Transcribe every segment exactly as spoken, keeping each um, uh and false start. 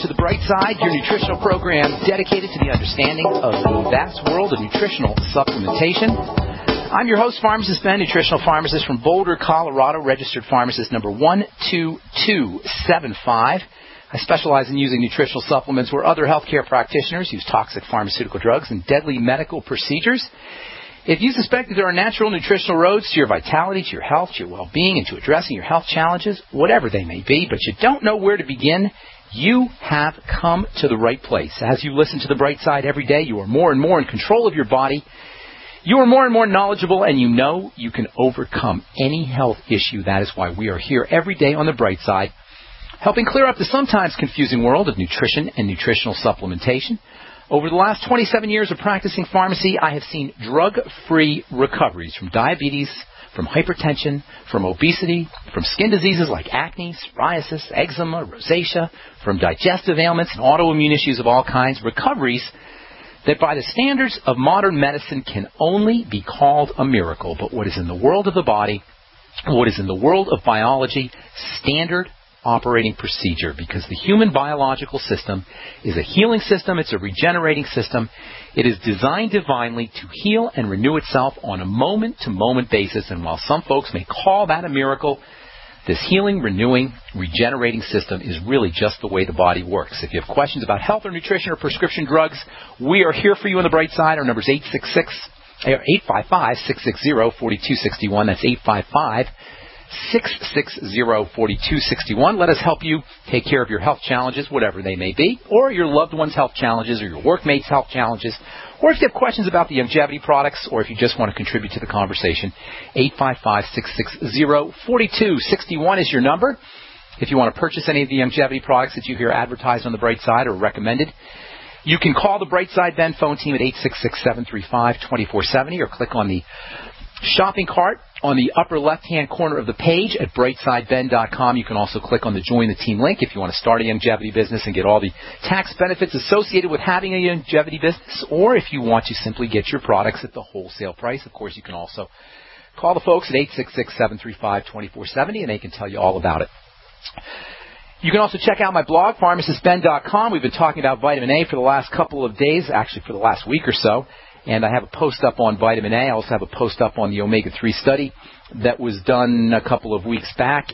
to The Bright Side, your nutritional program dedicated to the understanding of the vast world of nutritional supplementation. I'm your host, Pharmacist Ben, nutritional pharmacist from Boulder, Colorado, registered pharmacist number one two two seven five. I specialize in using nutritional supplements where other healthcare practitioners use toxic pharmaceutical drugs and deadly medical procedures. If you suspect that there are natural nutritional roads to your vitality, to your health, to your well-being, and to addressing your health challenges, whatever they may be, but you don't know where to begin, you have come to the right place. As you listen to The Bright Side every day, you are more and more in control of your body. You are more and more knowledgeable, and you know you can overcome any health issue. That is why we are here every day on The Bright Side, helping clear up the sometimes confusing world of nutrition and nutritional supplementation. Over the last twenty-seven years of practicing pharmacy, I have seen drug-free recoveries from diabetes, from hypertension, from obesity, from skin diseases like acne, psoriasis, eczema, rosacea, from digestive ailments and autoimmune issues of all kinds, recoveries that by the standards of modern medicine can only be called a miracle. But what is in the world of the body, what is in the world of biology, standard operating procedure, because the human biological system is a healing system, it's a regenerating system. It is designed divinely to heal and renew itself on a moment-to-moment basis, and while some folks may call that a miracle, this healing, renewing, regenerating system is really just the way the body works. If you have questions about health or nutrition or prescription drugs, we are here for you on The Bright Side. Our number is eight six six, eight five five, six six zero, four two six one. That's eight five five, six six zero, four two six one. Let us help you take care of your health challenges, whatever they may be, or your loved one's health challenges, or your workmates' health challenges, or if you have questions about the Youngevity products, or if you just want to contribute to the conversation. eight five five, six six zero, four two six one is your number. If you want to purchase any of the Youngevity products that you hear advertised on The Bright Side or recommended, you can call the Bright Side Ben phone team at eight six six, seven three five, two four seven zero or click on the shopping cart on the upper left-hand corner of the page at bright side ben dot com. You can also click on the Join the Team link if you want to start a Youngevity business and get all the tax benefits associated with having a Youngevity business, or if you want to simply get your products at the wholesale price. Of course, you can also call the folks at eight six six, seven three five, two four seven zero, and they can tell you all about it. You can also check out my blog, pharmacist ben dot com. We've been talking about vitamin A for the last couple of days, actually for the last week or so. And I have a post up on vitamin A. I also have a post up on the omega three study that was done a couple of weeks back.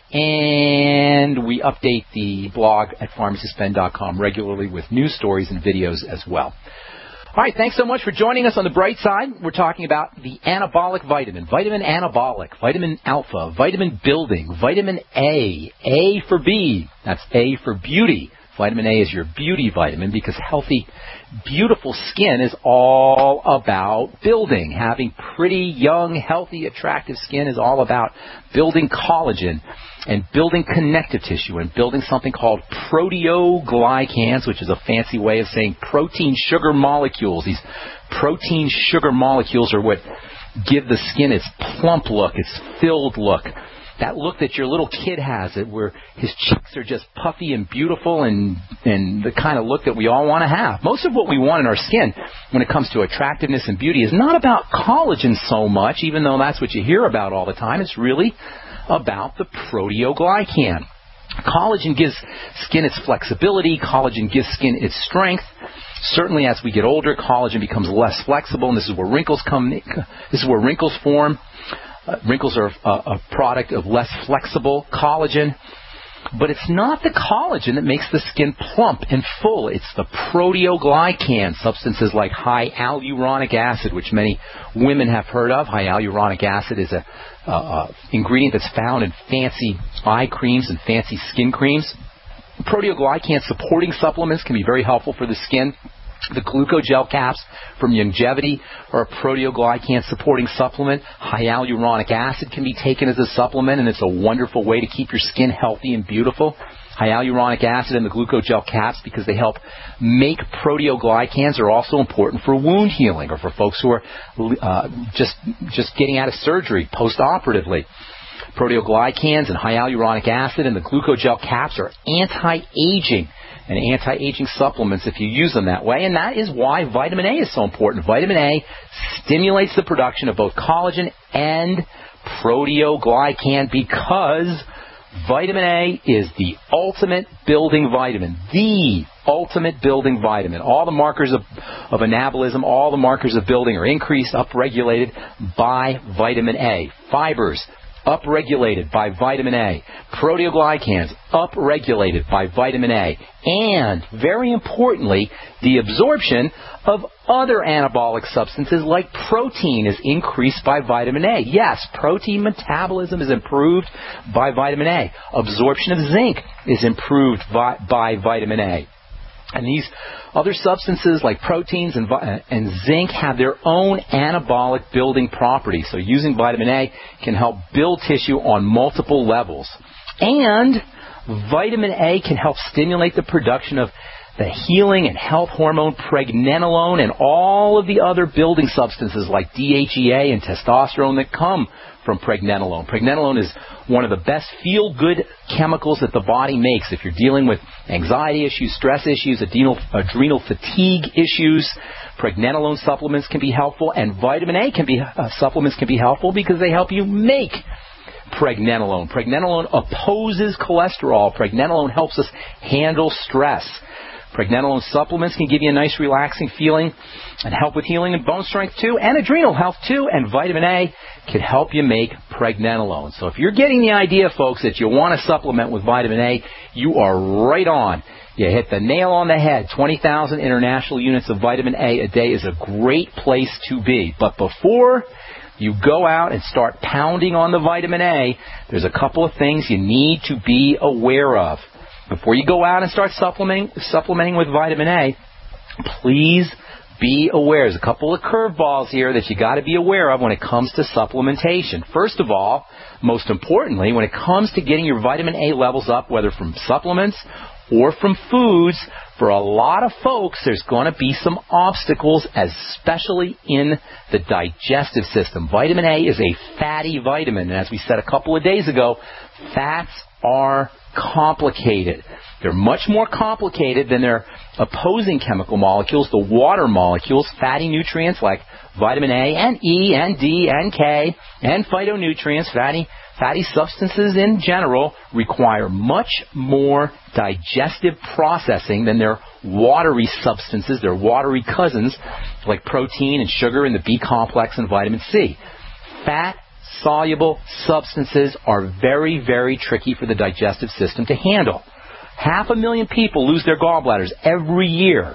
And we update the blog at pharmacist ben dot com regularly with news stories and videos as well. All right, thanks so much for joining us on The Bright Side. We're talking about the anabolic vitamin, vitamin anabolic, vitamin alpha, vitamin building, vitamin A, A for B. That's A for beauty. Vitamin A is your beauty vitamin because healthy, beautiful skin is all about building. Having pretty, young, healthy, attractive skin is all about building collagen and building connective tissue and building something called proteoglycans, which is a fancy way of saying protein sugar molecules. These protein sugar molecules are what give the skin its plump look, its filled look. That look that your little kid has, it where his cheeks are just puffy and beautiful and, and the kind of look that we all want to have. Most of what we want in our skin when it comes to attractiveness and beauty is not about collagen so much, even though that's what you hear about all the time. It's really about the proteoglycan. Collagen gives skin its flexibility. Collagen gives skin its strength. Certainly as we get older, collagen becomes less flexible, and this is where wrinkles come. This is where wrinkles form. Uh, wrinkles are a, a product of less flexible collagen. But it's not the collagen that makes the skin plump and full. It's the proteoglycan, substances like high hyaluronic acid, which many women have heard of. High hyaluronic acid is an uh, uh, ingredient that's found in fancy eye creams and fancy skin creams. Proteoglycan supporting supplements can be very helpful for the skin. The glucogel caps from Youngevity are a proteoglycan supporting supplement. Hyaluronic acid can be taken as a supplement, and it's a wonderful way to keep your skin healthy and beautiful. Hyaluronic acid and the glucogel caps, because they help make proteoglycans, are also important for wound healing or for folks who are uh, just just getting out of surgery post-operatively. Proteoglycans and hyaluronic acid and the glucogel caps are anti-aging and anti-aging supplements if you use them that way, and that is why vitamin A is so important. Vitamin A stimulates the production of both collagen and proteoglycan because vitamin A is the ultimate building vitamin, the ultimate building vitamin. All the markers of, of anabolism, all the markers of building are increased, upregulated by vitamin A. Fibers, upregulated by vitamin A. Proteoglycans, upregulated by vitamin A. And, very importantly, the absorption of other anabolic substances like protein is increased by vitamin A. Yes, protein metabolism is improved by vitamin A. Absorption of zinc is improved by, by vitamin A. And these other substances like proteins and, and zinc have their own anabolic building properties. So using vitamin A can help build tissue on multiple levels. And vitamin A can help stimulate the production of the healing and health hormone pregnenolone and all of the other building substances like D H E A and testosterone that come from pregnenolone. Pregnenolone is one of the best feel-good chemicals that the body makes. If you're dealing with anxiety issues, stress issues, adrenal, adrenal fatigue issues, pregnenolone supplements can be helpful, and vitamin A can be uh, supplements can be helpful because they help you make pregnenolone. Pregnenolone opposes cholesterol. Pregnenolone helps us handle stress. Pregnenolone supplements can give you a nice relaxing feeling and help with healing and bone strength too, and adrenal health too, and vitamin A can help you make pregnenolone. So if you're getting the idea, folks, that you want to supplement with vitamin A, you are right on. You hit the nail on the head. twenty thousand international units of vitamin A a day is a great place to be. But before you go out and start pounding on the vitamin A, there's a couple of things you need to be aware of. Before you go out and start supplementing, supplementing with vitamin A, please be aware. There's a couple of curveballs here that you got to be aware of when it comes to supplementation. First of all, most importantly, when it comes to getting your vitamin A levels up, whether from supplements or from foods, for a lot of folks, there's going to be some obstacles, especially in the digestive system. Vitamin A is a fatty vitamin, and as we said a couple of days ago, fats are complicated. They're much more complicated than their opposing chemical molecules, the water molecules, fatty nutrients like vitamin A and E and D and K, and phytonutrients, fatty fatty substances in general, require much more digestive processing than their watery substances, their watery cousins like protein and sugar and the B complex and vitamin C. Fat soluble substances are very, very tricky for the digestive system to handle. Half a million people lose their gallbladders every year.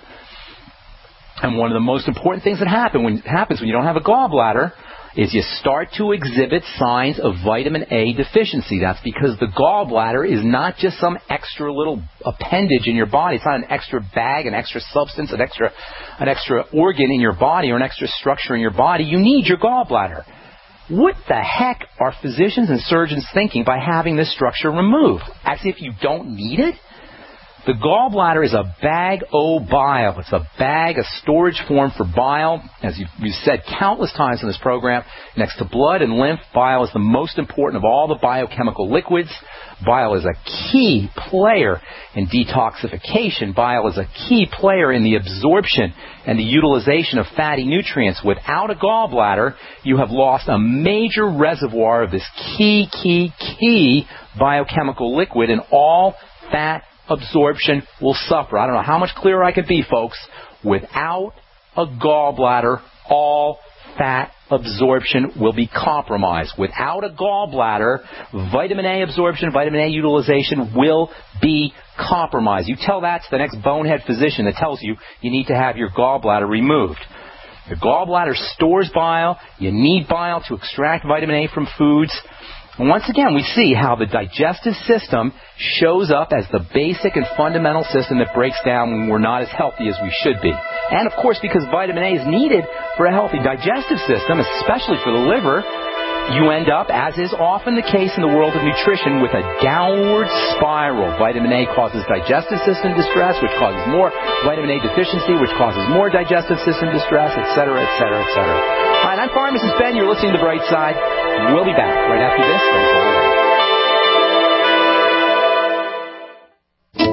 And one of the most important things that happen when, happens when you don't have a gallbladder is you start to exhibit signs of vitamin A deficiency. That's because the gallbladder is not just some extra little appendage in your body. It's not an extra bag, an extra substance, an extra, an extra organ in your body or an extra structure in your body. You need your gallbladder. What the heck are physicians and surgeons thinking by having this structure removed? As if you don't need it? The gallbladder is a bag o' bile. It's a bag, a storage form for bile. As we've said countless times in this program, next to blood and lymph, bile is the most important of all the biochemical liquids. Bile is a key player in detoxification. Bile is a key player in the absorption and the utilization of fatty nutrients. Without a gallbladder, you have lost a major reservoir of this key, key, key biochemical liquid, and all fat absorption will suffer. I don't know how much clearer I could be, folks. Without a gallbladder, all fat absorption will be compromised. Without a gallbladder, vitamin A absorption, vitamin A utilization will be compromised. You tell that to the next bonehead physician that tells you you need to have your gallbladder removed. Your gallbladder stores bile. You need bile to extract vitamin A from foods. And once again, we see how the digestive system shows up as the basic and fundamental system that breaks down when we're not as healthy as we should be. And, of course, because vitamin A is needed for a healthy digestive system, especially for the liver, you end up, as is often the case in the world of nutrition, with a downward spiral. Vitamin A causes digestive system distress, which causes more vitamin A deficiency, which causes more digestive system distress, et cetera, et cetera, et cetera. All right, I'm Pharmacist Ben. You're listening to The Bright Side. We'll be back right after this. Thanks for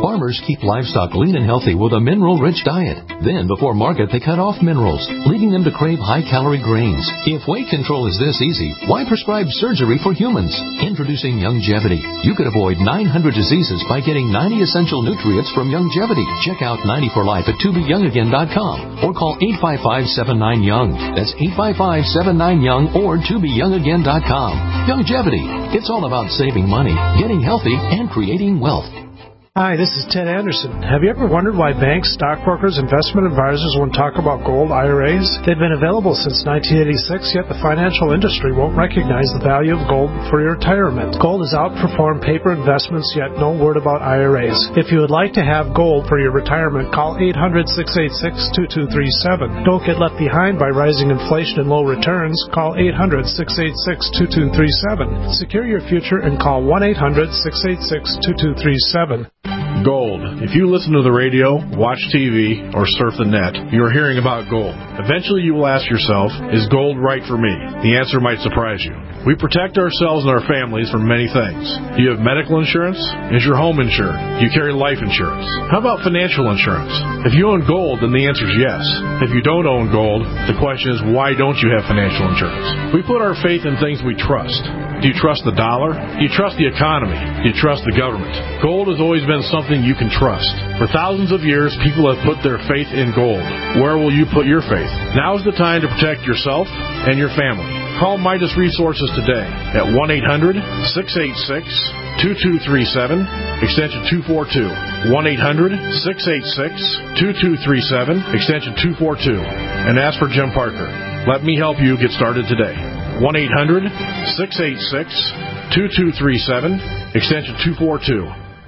Farmers keep livestock lean and healthy with a mineral-rich diet. Then, before market, they cut off minerals, leading them to crave high-calorie grains. If weight control is this easy, why prescribe surgery for humans? Introducing Youngevity. You could avoid nine hundred diseases by getting ninety essential nutrients from Youngevity. Check out ninety for life at to be young again dot com or call eight five five, seven nine, young. That's eight five five, seven nine, young or to be young again dot com. Youngevity. It's all about saving money, getting healthy, and creating wealth. Hi, this is Ted Anderson. Have you ever wondered why banks, stockbrokers, investment advisors won't talk about gold I R As? They've been available since nineteen eighty-six, yet the financial industry won't recognize the value of gold for your retirement. Gold has outperformed paper investments, yet no word about I R As. If you would like to have gold for your retirement, call eight hundred, six eight six, two two three seven. Don't get left behind by rising inflation and low returns. Call eight hundred, six eight six, two two three seven. Secure your future and call one eight hundred, six eight six, two two three seven. Gold. If you listen to the radio, watch T V, or surf the net, you are hearing about gold. Eventually you will ask yourself, is gold right for me? The answer might surprise you. We protect ourselves and our families from many things. Do you have medical insurance? Is your home insured? Do you carry life insurance? How about financial insurance? If you own gold, then the answer is yes. If you don't own gold, the question is, why don't you have financial insurance? We put our faith in things we trust. Do you trust the dollar? Do you trust the economy? Do you trust the government? Gold has always been something you can trust. For thousands of years, people have put their faith in gold. Where will you put your faith? Now is the time to protect yourself and your family. Call Midas Resources today at one eight hundred, six eight six, two two three seven, extension two four two. one eight hundred, six eight six, two two three seven, extension two four two. And ask for Jim Parker. Let me help you get started today. one eight hundred, six eight six, two two three seven, extension two four two.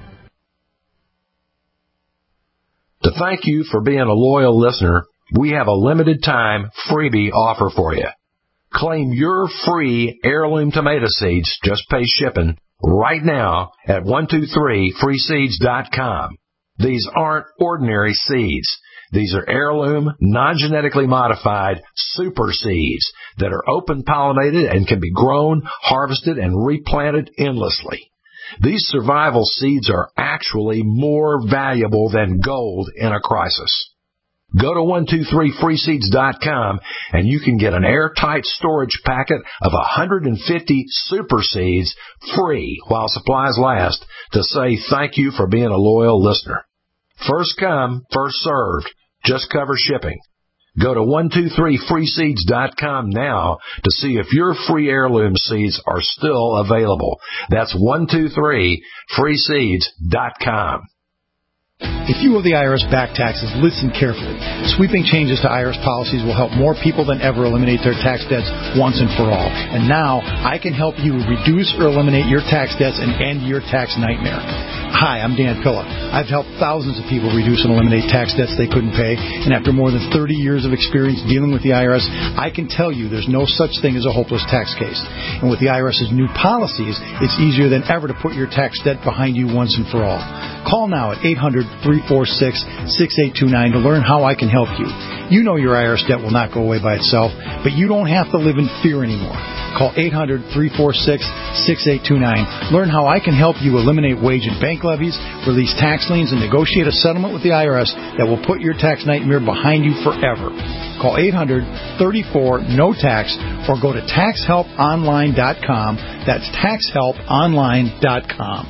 To thank you for being a loyal listener, we have a limited time freebie offer for you. Claim your free heirloom tomato seeds, just pay shipping, right now at one two three free seeds dot com. These aren't ordinary seeds. These are heirloom, non-genetically modified super seeds that are open-pollinated and can be grown, harvested, and replanted endlessly. These survival seeds are actually more valuable than gold in a crisis. Go to one two three free seeds dot com and you can get an airtight storage packet of one hundred fifty super seeds free while supplies last to say thank you for being a loyal listener. First come, first served. Just cover shipping. Go to one two three free seeds dot com now to see if your free heirloom seeds are still available. That's one two three free seeds dot com. If you owe the I R S back taxes, listen carefully. Sweeping changes to I R S policies will help more people than ever eliminate their tax debts once and for all. And now, I can help you reduce or eliminate your tax debts and end your tax nightmare. Hi, I'm Dan Pilla. I've helped thousands of people reduce and eliminate tax debts they couldn't pay, and after more than thirty years of experience dealing with the I R S, I can tell you there's no such thing as a hopeless tax case. And with the IRS's new policies, it's easier than ever to put your tax debt behind you once and for all. Call now at eight hundred, three four six, six eight two nine to learn how I can help you. You know your I R S debt will not go away by itself, but you don't have to live in fear anymore. Call eight hundred, three four six, six eight two nine. Learn how I can help you eliminate wage and bank levies, release tax liens, and negotiate a settlement with the I R S that will put your tax nightmare behind you forever. Call eight hundred, three four, N O tax or go to tax help online dot com. That's tax help online dot com.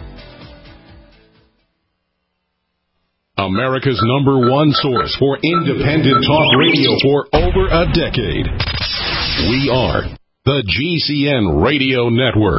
America's number one source for independent talk radio for over a decade. We are the G C N Radio Network.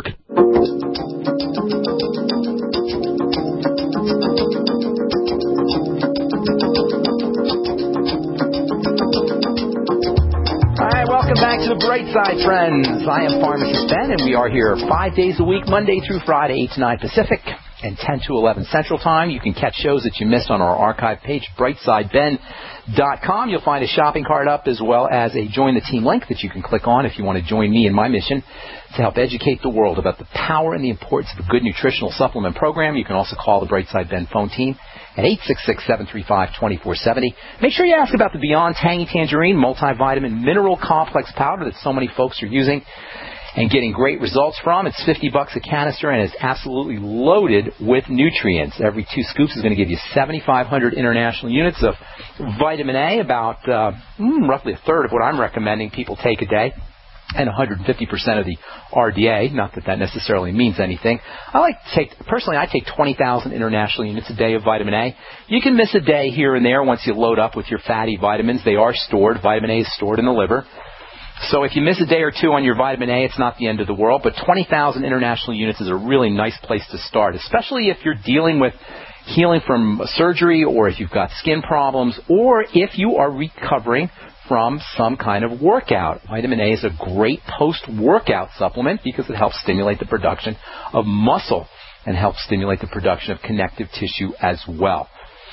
All right, welcome back to the Bright Side, friends. I am Pharmacist Ben, and we are here five days a week, Monday through Friday, eight to nine Pacific and ten to eleven Central Time. You can catch shows that you missed on our archive page, bright side ben dot com. You'll find a shopping cart up as well as a Join the Team link that you can click on if you want to join me in my mission to help educate the world about the power and the importance of a good nutritional supplement program. You can also call the Bright Side Ben phone team at eight six six, seven three five, two four seven zero. Make sure you ask about the Beyond Tangy Tangerine multivitamin mineral complex powder that so many folks are using and getting great results from. It's fifty bucks a canister, and it's absolutely loaded with nutrients. Every two scoops is going to give you seventy-five hundred international units of vitamin A, about uh, mm, roughly a third of what I'm recommending people take a day, and one hundred fifty percent of the R D A. Not that that necessarily means anything. I like to take, personally, I take twenty thousand international units a day of vitamin A. You can miss a day here and there once you load up with your fatty vitamins. They are stored. Vitamin A is stored in the liver. So if you miss a day or two on your vitamin A, it's not the end of the world, but twenty thousand international units is a really nice place to start, especially if you're dealing with healing from surgery, or if you've got skin problems, or if you are recovering from some kind of workout. Vitamin A is a great post-workout supplement because it helps stimulate the production of muscle and helps stimulate the production of connective tissue as well.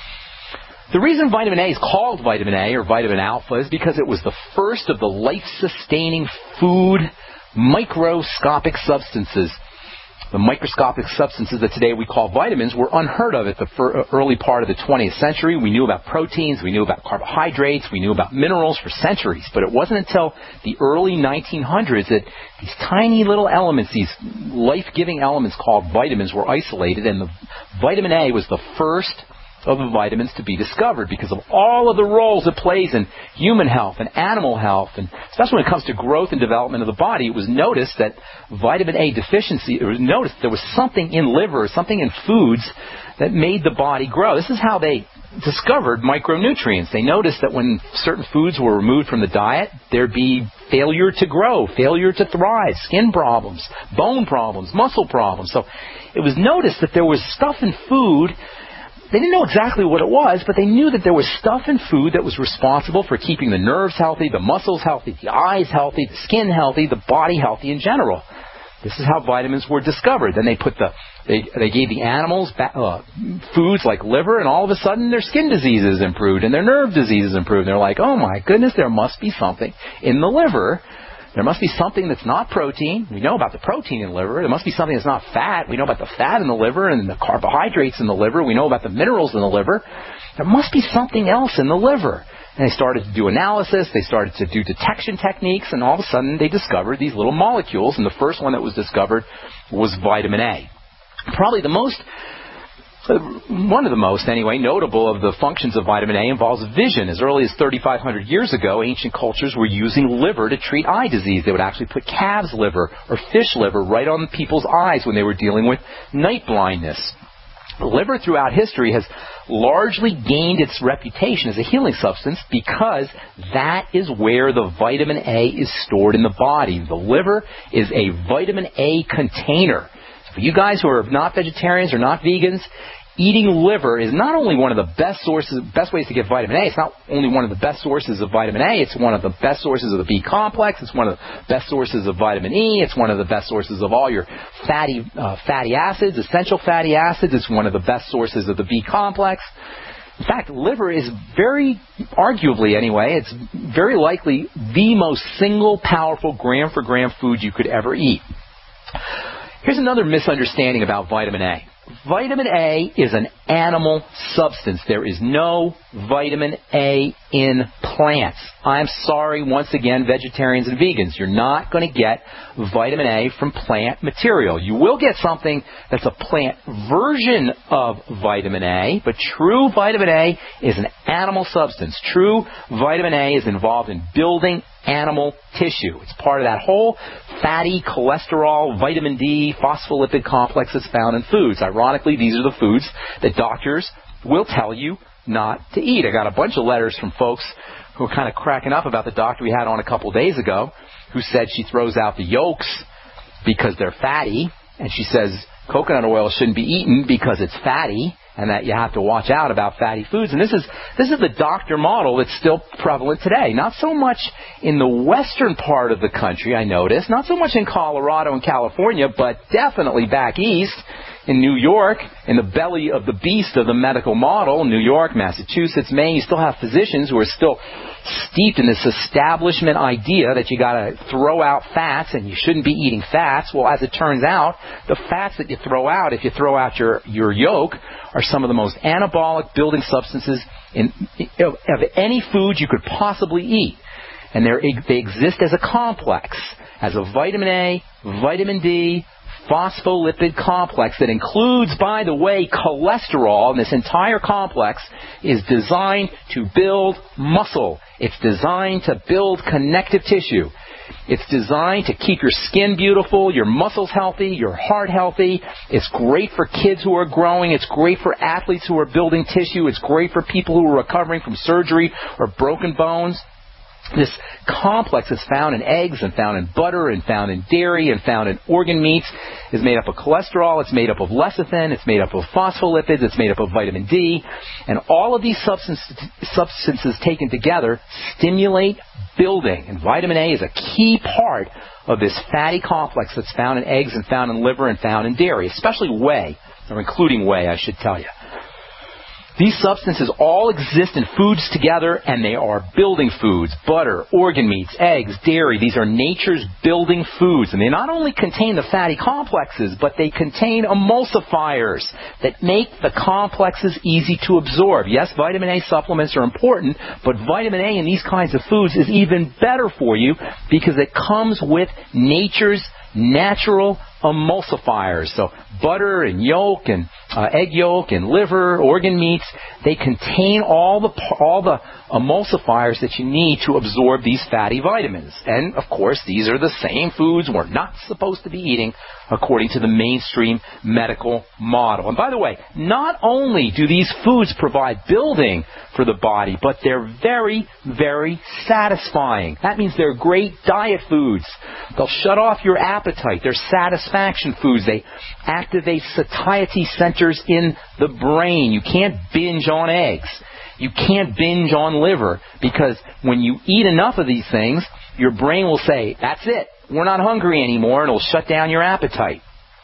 The reason vitamin A is called vitamin A or vitamin alpha is because it was the first of the life-sustaining food microscopic substances. The microscopic substances that today we call vitamins were unheard of at the fir- early part of the twentieth century. We knew about proteins, we knew about carbohydrates, we knew about minerals for centuries, but it wasn't until the early nineteen hundreds that these tiny little elements, these life-giving elements called vitamins, were isolated, and the vitamin A was the first of the vitamins to be discovered because of all of the roles it plays in human health and animal health, and especially when it comes to growth and development of the body. It was noticed that vitamin A deficiency, it was noticed there was something in liver, something in foods that made the body grow. This is how they discovered micronutrients. They noticed that when certain foods were removed from the diet, there'd be failure to grow, failure to thrive, skin problems, bone problems, muscle problems. So it was noticed that there was stuff in food. They didn't know exactly what it was, but they knew that there was stuff in food that was responsible for keeping the nerves healthy, the muscles healthy, the eyes healthy, the skin healthy, the body healthy in general. This is how vitamins were discovered. Then they put the they they gave the animals uh, foods like liver, and all of a sudden their skin diseases improved and their nerve diseases improved. And they're like, oh my goodness, there must be something in the liver. There must be something that's not protein. We know about the protein in the liver. There must be something that's not fat. We know about the fat in the liver and the carbohydrates in the liver. We know about the minerals in the liver. There must be something else in the liver. And they started to do analysis. They started to do detection techniques. And all of a sudden, they discovered these little molecules. And the first one that was discovered was vitamin A. Probably the most... One of the most, anyway, notable of the functions of vitamin A involves vision. As early as thirty-five hundred years ago, ancient cultures were using liver to treat eye disease. They would actually put calf's liver or fish liver right on people's eyes when they were dealing with night blindness. Liver throughout history has largely gained its reputation as a healing substance because that is where the vitamin A is stored in the body. The liver is a vitamin A container. For you guys who are not vegetarians or not vegans, eating liver is not only one of the best sources, best ways to get vitamin A. It's not only one of the best sources of vitamin A. It's one of the best sources of the B complex. It's one of the best sources of vitamin E. It's one of the best sources of all your fatty uh, fatty acids, essential fatty acids. It's one of the best sources of the B complex. In fact, liver is very, arguably anyway, it's very likely the most single powerful gram for gram food you could ever eat. Here's another misunderstanding about vitamin A. Vitamin A is an animal substance. There is no vitamin A in plants. I'm sorry, once again, vegetarians and vegans. You're not going to get vitamin A from plant material. You will get something that's a plant version of vitamin A, but true vitamin A is an animal substance. True vitamin A is involved in building animal tissue. It's part of that whole fatty, cholesterol, vitamin D, phospholipid complex that's found in foods. Ironically, these are the foods that doctors will tell you not to eat. I got a bunch of letters from folks who are kind of cracking up about the doctor we had on a couple days ago who said she throws out the yolks because they're fatty, and she says coconut oil shouldn't be eaten because it's fatty, and that you have to watch out about fatty foods. And this is this is the doctor model that's still prevalent today. Not so much in the western part of the country, I notice. Not so much in Colorado and California, but definitely back east In New York, in the belly of the beast of the medical model, New York, Massachusetts, Maine, you still have physicians who are still steeped in this establishment idea that you got to throw out fats and you shouldn't be eating fats. Well, as it turns out, the fats that you throw out, if you throw out your, your yolk, are some of the most anabolic building substances in, of, of any food you could possibly eat. And they exist as a complex, as a vitamin A, vitamin D, phospholipid complex that includes, by the way, cholesterol. And this entire complex is designed to build muscle. It's designed to build connective tissue. It's designed to keep your skin beautiful, your muscles healthy, your heart healthy. It's great for kids who are growing. It's great for athletes who are building tissue. It's great for people who are recovering from surgery or broken bones. This complex is found in eggs and found in butter and found in dairy and found in organ meats. It's made up of cholesterol. It's made up of lecithin. It's made up of phospholipids. It's made up of vitamin D. And all of these substance, substances taken together stimulate building. And vitamin A is a key part of this fatty complex that's found in eggs and found in liver and found in dairy, especially whey, or including whey, I should tell you. These substances all exist in foods together, and they are building foods. Butter, organ meats, eggs, dairy. These are nature's building foods. And they not only contain the fatty complexes, but they contain emulsifiers that make the complexes easy to absorb. Yes, vitamin A supplements are important, but vitamin A in these kinds of foods is even better for you because it comes with nature's natural emulsifiers. So butter and yolk and uh, egg yolk and liver, organ meats, they contain all the all the emulsifiers that you need to absorb these fatty vitamins. And, of course, these are the same foods we're not supposed to be eating according to the mainstream medical model. And by the way, not only do these foods provide building for the body, but they're very, very satisfying. That means they're great diet foods. They'll shut off your appetite. They're satisfaction foods. They activate satiety centers in the brain. You can't binge on eggs. You can't binge on liver because when you eat enough of these things, your brain will say, that's it. We're not hungry anymore, and it'll shut down your appetite.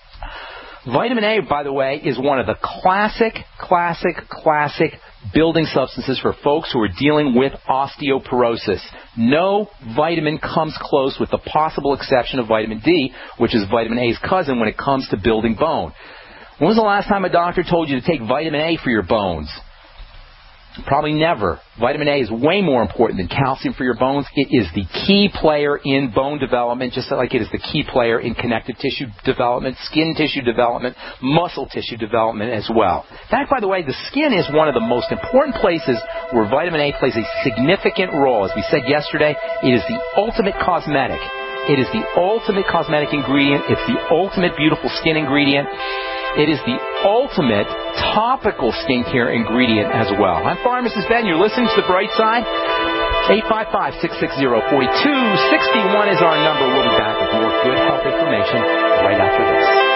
Vitamin A, by the way, is one of the classic, classic, classic building substances for folks who are dealing with osteoporosis. No vitamin comes close with the possible exception of vitamin D, which is vitamin A's cousin when it comes to building bone. When was the last time a doctor told you to take vitamin A for your bones? Probably never. Vitamin A is way more important than calcium for your bones. It is the key player in bone development, just like it is the key player in connective tissue development, skin tissue development, muscle tissue development as well. In fact, by the way, the skin is one of the most important places where vitamin A plays a significant role. As we said yesterday, it is the ultimate cosmetic. It is the ultimate cosmetic ingredient. It's the ultimate beautiful skin ingredient. It is the ultimate topical skincare ingredient as well. I'm Pharmacist Ben. You're listening to The Bright Side. eight five five, six six zero, four two six one is our number. We'll be back with more good health information right after this.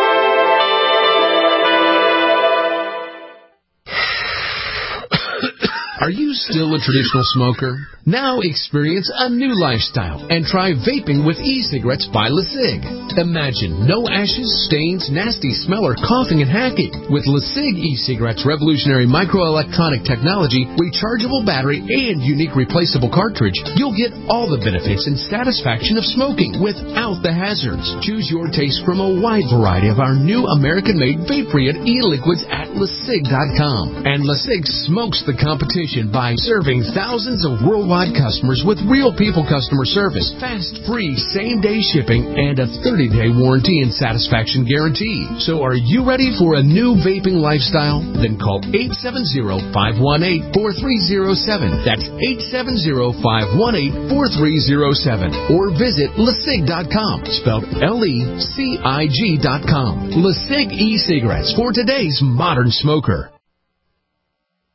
Are you still a traditional smoker? Now experience a new lifestyle and try vaping with e-cigarettes by LeSig. Imagine no ashes, stains, nasty smell, or coughing and hacking. With LeSig e-cigarettes' revolutionary microelectronic technology, rechargeable battery, and unique replaceable cartridge, you'll get all the benefits and satisfaction of smoking without the hazards. Choose your taste from a wide variety of our new American-made vape-free e-liquids at LeSig dot com. And LeSig smokes the competition by serving thousands of worldwide customers with real people customer service, fast, free, same-day shipping, and a thirty-day warranty and satisfaction guarantee. So are you ready for a new vaping lifestyle? Then call eight seven zero, five one eight, four three zero seven. That's eight seven zero, five one eight, four three zero seven. Or visit LeSig dot com, spelled L E C I G dot com. LeSig e-cigarettes for today's modern smoker.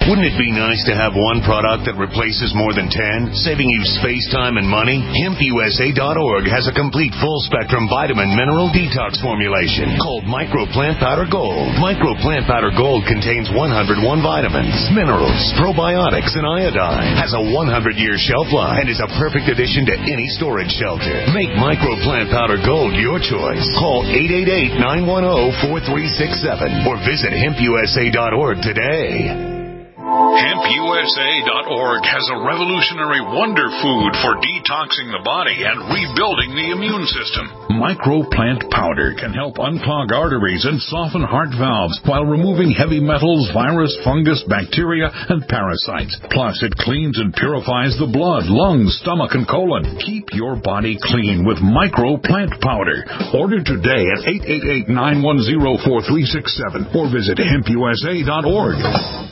Wouldn't it be nice to have one product that replaces more than ten, saving you space, time, and money? hemp u s a dot org has a complete full-spectrum vitamin mineral detox formulation called Micro Plant Powder Gold. Micro Plant Powder Gold contains one hundred one vitamins, minerals, probiotics, and iodine. Has a one hundred year shelf life and is a perfect addition to any storage shelter. Make Micro Plant Powder Gold your choice. Call eight eight eight, nine one zero, four three six seven or visit hemp u s a dot org today. hemp u s a dot org has a revolutionary wonder food for detoxing the body and rebuilding the immune system. Microplant powder can help unclog arteries and soften heart valves while removing heavy metals, virus, fungus, bacteria, and parasites. Plus, it cleans and purifies the blood, lungs, stomach, and colon. Keep your body clean with Microplant powder. Order today at eight eight eight, nine one zero, four three six seven or visit hemp u s a dot org.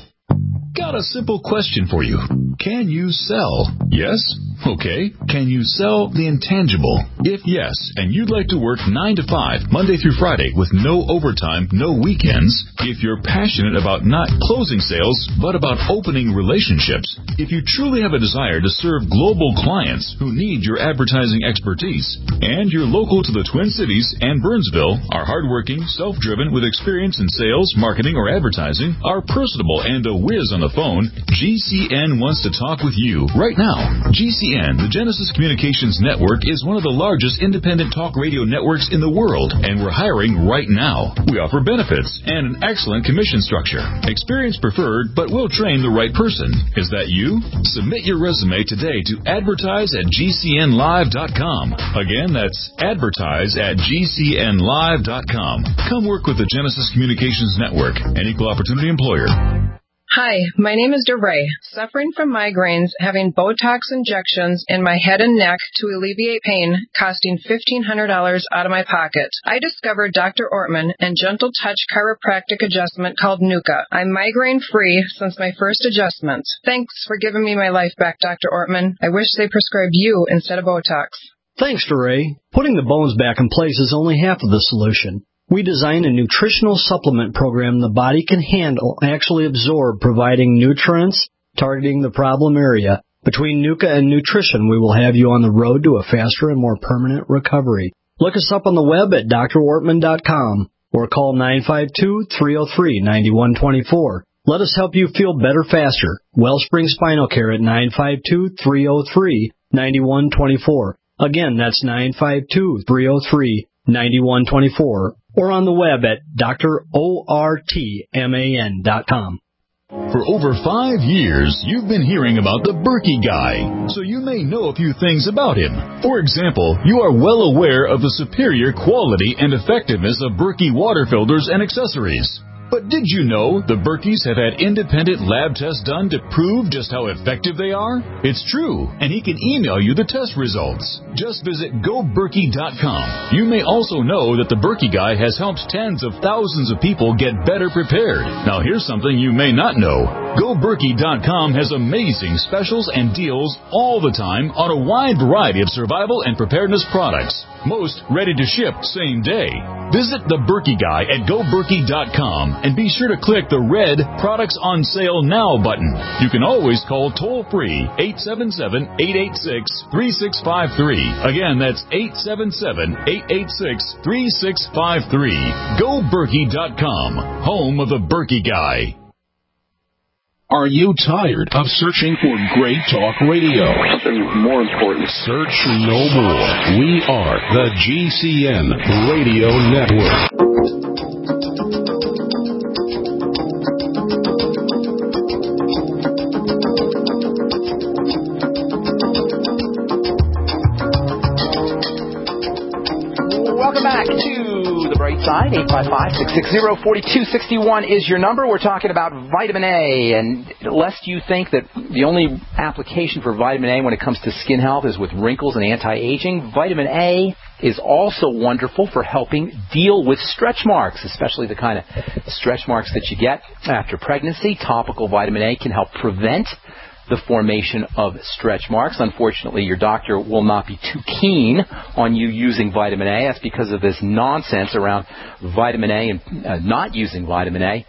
Got a simple question for you. Can you sell? Yes? Okay. Can you sell the intangible? If yes, and you'd like to work nine to five, Monday through Friday, with no overtime, no weekends, if you're passionate about not closing sales, but about opening relationships, if you truly have a desire to serve global clients who need your advertising expertise, and you're local to the Twin Cities and Burnsville, are hardworking, self-driven, with experience in sales, marketing, or advertising, are personable, and a whiz on the phone, G C N wants to talk with you right now. G C N, the Genesis Communications Network, is one of the largest independent talk radio networks in the world, and we're hiring right now. We offer benefits and an excellent commission structure. Experience preferred, but we'll train the right person. Is that you? Submit your resume today to advertise at g c n live dot com. Again, that's advertise at g c n live dot com. Come work with the Genesis Communications Network, an equal opportunity employer. Hi, my name is DeRay. Suffering from migraines, having Botox injections in my head and neck to alleviate pain, costing fifteen hundred dollars out of my pocket. I discovered Doctor Ortman and Gentle Touch chiropractic adjustment called Nuka. I'm migraine-free since my first adjustment. Thanks for giving me my life back, Doctor Ortman. I wish they prescribed you instead of Botox. Thanks, DeRay. Putting the bones back in place is only half of the solution. We designed a nutritional supplement program the body can handle and actually absorb, providing nutrients, targeting the problem area. Between Nuka and nutrition, we will have you on the road to a faster and more permanent recovery. Look us up on the web at d r ortman dot com or call nine five two, three zero three, nine one two four. Let us help you feel better faster. Wellspring Spinal Care at nine five two, three zero three, nine one two four. Again, that's nine five two, three zero three, nine one two four. Or on the web at d r ortman dot com. For over five years, you've been hearing about the Berkey Guy, so you may know a few things about him. For example, you are well aware of the superior quality and effectiveness of Berkey water filters and accessories. But did you know the Berkeys have had independent lab tests done to prove just how effective they are? It's true, and he can email you the test results. Just visit go berkey dot com. You may also know that the Berkey Guy has helped tens of thousands of people get better prepared. Now here's something you may not know. go berkey dot com has amazing specials and deals all the time on a wide variety of survival and preparedness products. Most ready to ship same day. Visit the Berkey Guy at go berkey dot com and be sure to click the red Products on Sale Now button. You can always call toll-free eight seven seven, eight eight six, three six five three. Again, that's eight seven seven, eight eight six, three six five three. go berkey dot com, home of the Berkey Guy. Are you tired of searching for great talk radio? Something more important. Search no more. We are the G C N Radio Network. Welcome back to The Bright Side. eight five five, six six zero, four two six one is your number. We're talking about vitamin A, and lest you think that the only application for vitamin A when it comes to skin health is with wrinkles and anti-aging, vitamin A is also wonderful for helping deal with stretch marks, especially the kind of stretch marks that you get after pregnancy. Topical vitamin A can help prevent the formation of stretch marks. Unfortunately, your doctor will not be too keen on you using vitamin A. That's because of this nonsense around vitamin A and uh, not using vitamin A.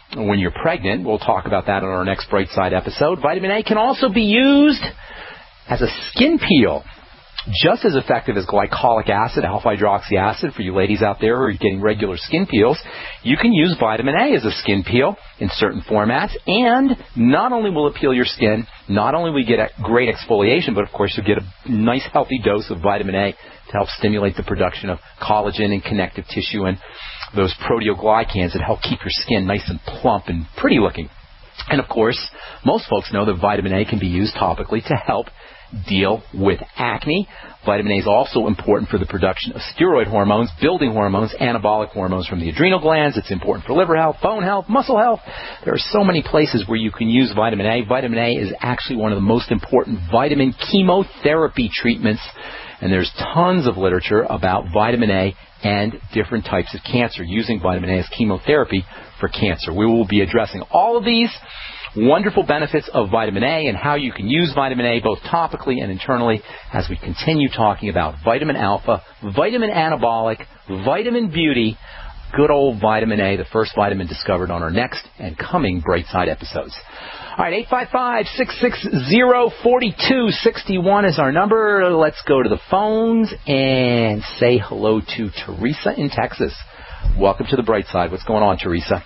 when you're pregnant. We'll talk about that in our next Bright Side episode. Vitamin A can also be used as a skin peel. Just as effective as glycolic acid, alpha-hydroxy acid, for you ladies out there who are getting regular skin peels. You can use vitamin A as a skin peel in certain formats, and not only will it peel your skin, not only will you get a great exfoliation, but of course you'll get a nice healthy dose of vitamin A to help stimulate the production of collagen and connective tissue and those proteoglycans that help keep your skin nice and plump and pretty looking. And of course, most folks know that vitamin A can be used topically to help deal with acne. Vitamin A is also important for the production of steroid hormones, building hormones, anabolic hormones from the adrenal glands. It's important for liver health, bone health, muscle health. There are so many places where you can use vitamin A. Vitamin A is actually one of the most important vitamin chemotherapy treatments, and there's tons of literature about vitamin A and different types of cancer, using vitamin A as chemotherapy for cancer. We will be addressing all of these wonderful benefits of vitamin A and how you can use vitamin A both topically and internally as we continue talking about vitamin alpha, vitamin anabolic, vitamin beauty, good old vitamin A, the first vitamin discovered on our next and coming Bright Side episodes. All right, eight five five, six six zero, four two six one is our number. Let's go to the phones and say hello to Teresa in Texas. Welcome to the Bright Side. What's going on, Teresa?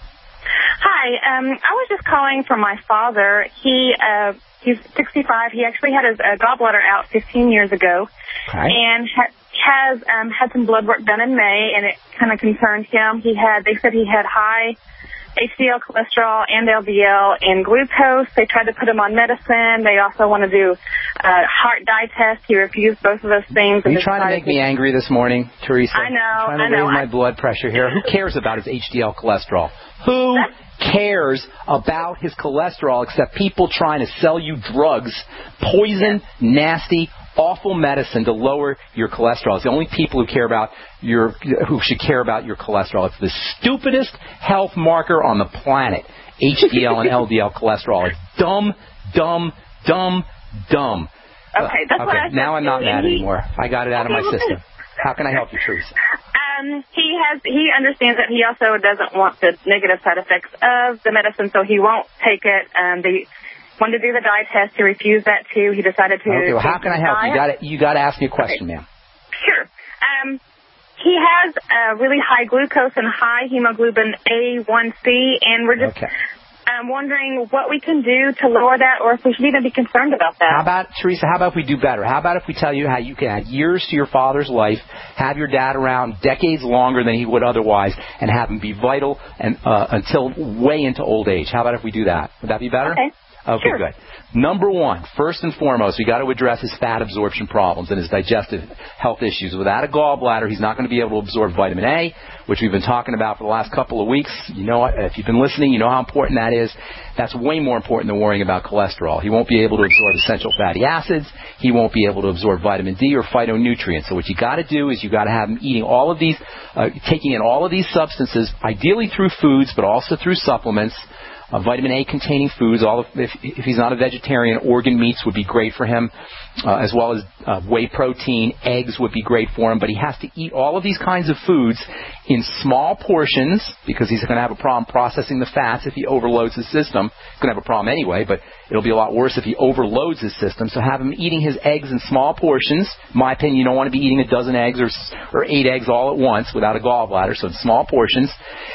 Hi, um, I was just calling for my father. He uh, he's sixty-five. He actually had his uh, gallbladder out fifteen years ago, okay. and ha- has um, had some blood work done in May, and it kind of concerned him. He had they said he had high H D L cholesterol and L D L and glucose. They tried to put him on medicine. They also want to do a heart dye test. He refused both of those things. Are you trying to make me angry this morning, Teresa? I know. I'm trying to I know. raise my blood pressure here. Who cares about his H D L cholesterol? Who cares about his cholesterol except people trying to sell you drugs, poison, nasty, awful medicine to lower your cholesterol? It's the only people who care about your who should care about your cholesterol. It's the stupidest health marker on the planet. H D L and L D L cholesterol. It's dumb, dumb, dumb, dumb. Okay, that's okay, what I said. Now I'm not mad he, anymore. I got it out okay, of my well, system. How can I help you, Teresa? Um, he has. He understands that he also doesn't want the negative side effects of the medicine, so he won't take it. Um, they wanted to do the dye test. He refused that too. He decided to. Okay, well, how can I help? You got to you got to ask me a question, okay. ma'am. Sure. Um, he has uh, really high glucose and high hemoglobin A one C, and we're just. Okay. I'm wondering what we can do to lower that, or if we should even be concerned about that. How about, Teresa, how about if we do better? How about if we tell you how you can add years to your father's life, have your dad around decades longer than he would otherwise, and have him be vital and uh, until way into old age? How about if we do that? Would that be better? Okay. Okay, sure. good. Number one, first and foremost, we got to address his fat absorption problems and his digestive health issues. Without a gallbladder, he's not going to be able to absorb vitamin A, which we've been talking about for the last couple of weeks. You know, if you've been listening, you know how important that is. That's way more important than worrying about cholesterol. He won't be able to absorb essential fatty acids. He won't be able to absorb vitamin D or phytonutrients. So what you got to do is you got to have him eating all of these, uh, taking in all of these substances, ideally through foods, but also through supplements. Uh, vitamin A-containing foods, all of, if, if he's not a vegetarian, organ meats would be great for him, uh, as well as uh, whey protein. Eggs would be great for him, but he has to eat all of these kinds of foods in small portions because he's going to have a problem processing the fats if he overloads his system. He's going to have a problem anyway, but it'll be a lot worse if he overloads his system. So have him eating his eggs in small portions. In my opinion, you don't want to be eating a dozen eggs or, or eight eggs all at once without a gallbladder, so in small portions.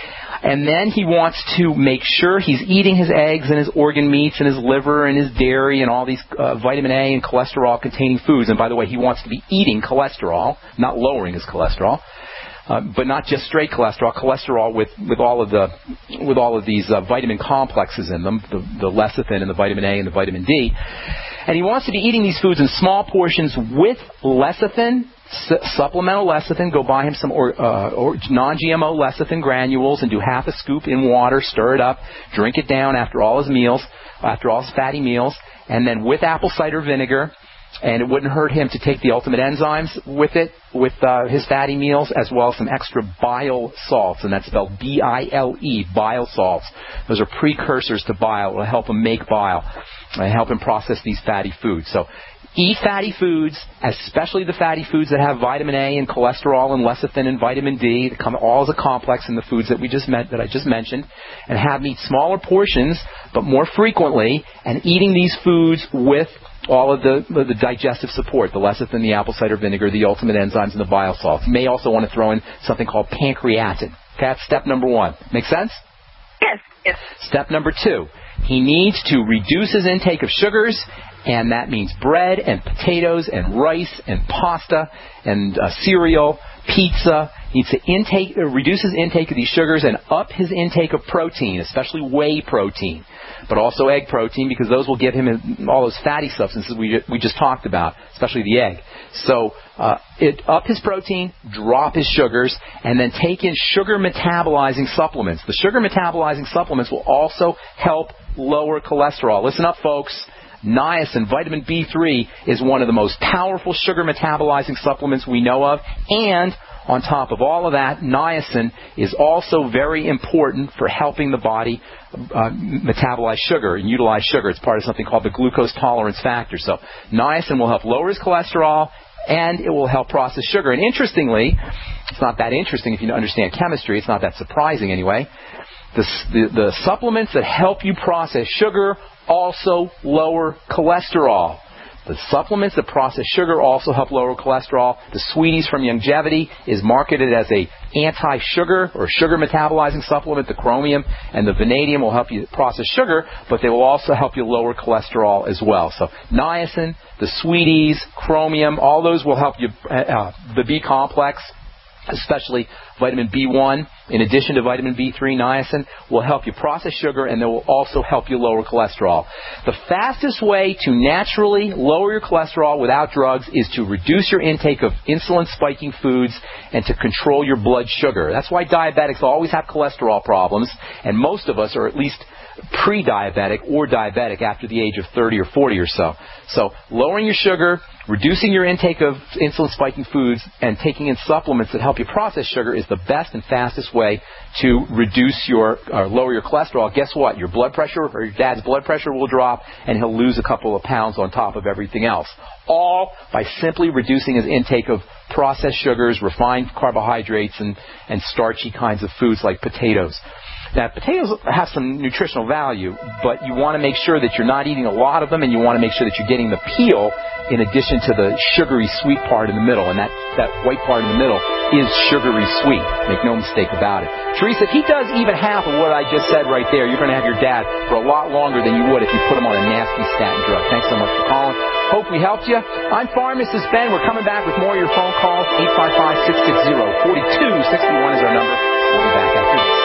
And then he wants to make sure he's eating his eggs and his organ meats and his liver and his dairy and all these uh, vitamin A and cholesterol-containing foods. And by the way, he wants to be eating cholesterol, not lowering his cholesterol, uh, but not just straight cholesterol. Cholesterol with, with all of the with all of these uh, vitamin complexes in them, the, the lecithin and the vitamin A and the vitamin D. And he wants to be eating these foods in small portions with lecithin. Supplemental lecithin, go buy him some or, uh, or non-G M O lecithin granules and do half a scoop in water, stir it up, drink it down after all his meals, after all his fatty meals, and then with apple cider vinegar, and it wouldn't hurt him to take the ultimate enzymes with it, with uh, his fatty meals, as well as some extra bile salts, and that's spelled B I L E, bile salts. Those are precursors to bile. It will help him make bile and help him process these fatty foods. So Eat fatty foods, especially the fatty foods that have vitamin A and cholesterol and lecithin and vitamin D. They come all as a complex in the foods that we just met, that I just mentioned. And have meat smaller portions, but more frequently. And eating these foods with all of the, the digestive support, the lecithin, the apple cider vinegar, the ultimate enzymes, and the bile salts. You may also want to throw in something called pancreatin. Okay, that's step number one. Make sense? Yes. Yes. Step number two. He needs to reduce his intake of sugars, and that means bread and potatoes and rice and pasta and uh, cereal, pizza. He needs to intake, uh, reduce his intake of these sugars and up his intake of protein, especially whey protein, but also egg protein, because those will give him all those fatty substances we we just talked about, especially the egg. So uh, it, up his protein, drop his sugars, and then take in sugar metabolizing supplements. The sugar metabolizing supplements will also help lower cholesterol. Listen up, folks. Niacin, vitamin B three, is one of the most powerful sugar metabolizing supplements we know of. And on top of all of that, niacin is also very important for helping the body uh, metabolize sugar and utilize sugar. It's part of something called the glucose tolerance factor. So niacin will help lower his cholesterol, and it will help process sugar. And interestingly, it's not that interesting if you understand chemistry. It's not that surprising anyway. The, the, the supplements that help you process sugar also lower cholesterol. The supplements that process sugar also help lower cholesterol. The Sweeties from Youngevity is marketed as a anti-sugar or sugar metabolizing supplement. The Chromium and the Vanadium will help you process sugar, but they will also help you lower cholesterol as well. So niacin, the Sweeties, Chromium, all those will help you, uh, the B complex, especially vitamin B one, in addition to vitamin B three, niacin, will help you process sugar, and they will also help you lower cholesterol. The fastest way to naturally lower your cholesterol without drugs is to reduce your intake of insulin-spiking foods and to control your blood sugar. That's why diabetics always have cholesterol problems, and most of us are at least pre-diabetic or diabetic after the age of thirty or forty or so. So lowering your sugar, reducing your intake of insulin-spiking foods, and taking in supplements that help you process sugar is the best and fastest way to reduce your, or lower your cholesterol. Guess what? Your blood pressure, or your dad's blood pressure, will drop, and he'll lose a couple of pounds on top of everything else. All by simply reducing his intake of processed sugars, refined carbohydrates, and, and starchy kinds of foods like potatoes. Now, potatoes have some nutritional value, but you want to make sure that you're not eating a lot of them, and you want to make sure that you're getting the peel in addition to the sugary sweet part in the middle. And that, that white part in the middle is sugary sweet. Make no mistake about it. Teresa, if he does even half of what I just said right there, you're going to have your dad for a lot longer than you would if you put him on a nasty statin drug. Thanks so much for calling. Hope we helped you. I'm Pharmacist Ben. We're coming back with more of your phone calls. eight five five, six six zero, four two six one is our number. We'll be back after this.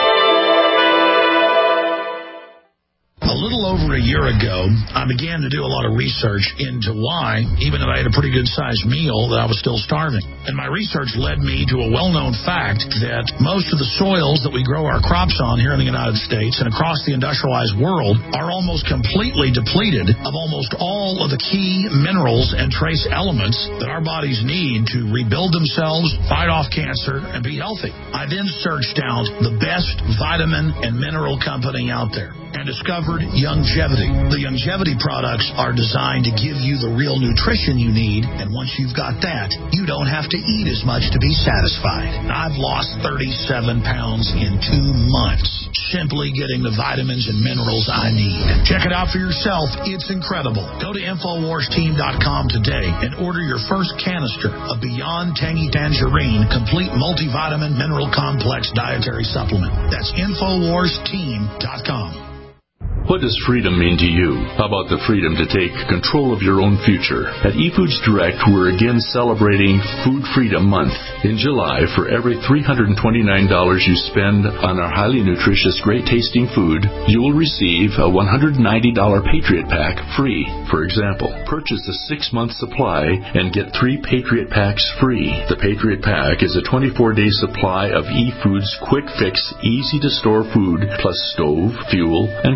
A little over a year ago, I began to do a lot of research into why, even though I had a pretty good-sized meal, that I was still starving. And my research led me to a well-known fact that most of the soils that we grow our crops on here in the United States and across the industrialized world are almost completely depleted of almost all of the key minerals and trace elements that our bodies need to rebuild themselves, fight off cancer, and be healthy. I then searched out the best vitamin and mineral company out there and discovered Youngevity. The Youngevity products are designed to give you the real nutrition you need, and once you've got that, you don't have to eat as much to be satisfied. I've lost thirty-seven pounds in two months simply getting the vitamins and minerals I need. Check it out for yourself. It's incredible. Go to Infowars Team dot com today and order your first canister of Beyond Tangy Tangerine Complete Multivitamin Mineral Complex Dietary Supplement. That's Infowars Team dot com. What does freedom mean to you? How about the freedom to take control of your own future? At eFoods Direct, we're again celebrating Food Freedom Month. In July, for every three hundred twenty-nine dollars you spend on our highly nutritious, great-tasting food, you will receive a one hundred ninety dollars Patriot Pack free. For example, purchase a six-month supply and get three Patriot Packs free. The Patriot Pack is a twenty-four day supply of eFoods quick-fix, easy-to-store food, plus stove, fuel, and cook pot.